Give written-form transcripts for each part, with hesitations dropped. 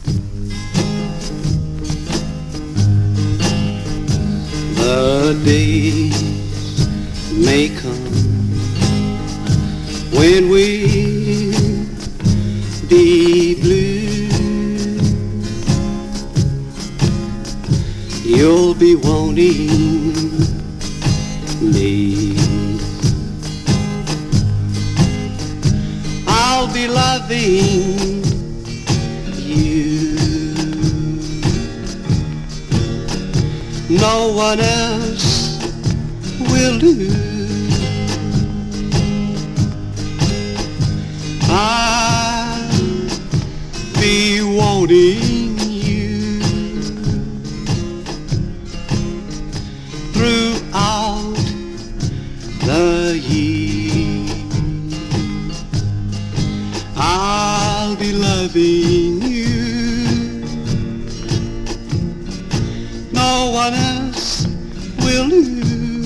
The days may come when we'll be blue. You'll be wanting me, I'll be loving you. No one else will do. I'll be wanting you throughout the year. I'll be loving you. No one else will do.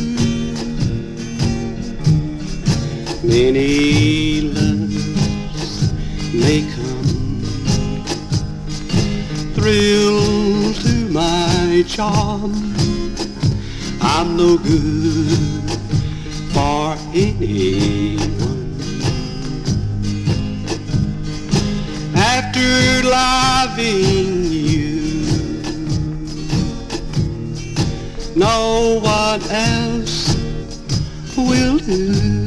Many loves may come, thrill to my charm. I'm no good for anyone. After loving you, no one else will do.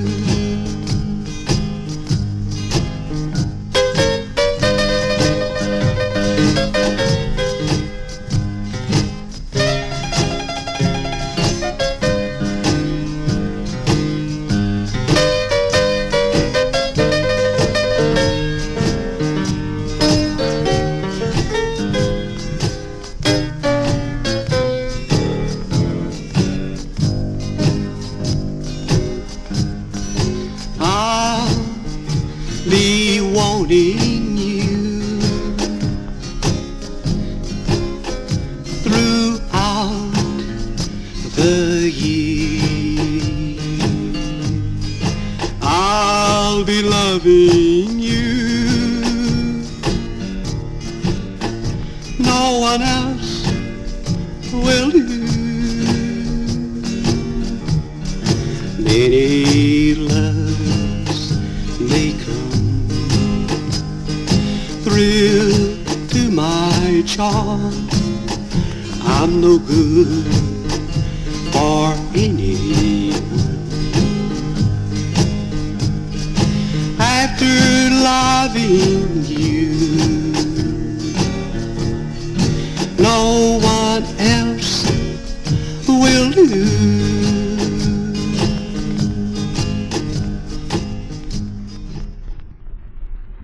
Be wanting you throughout the year. I'll be loving you. No one else will do. Many loves may come, thrill to my charm. I'm no good for anyone. After loving you, no one else will do.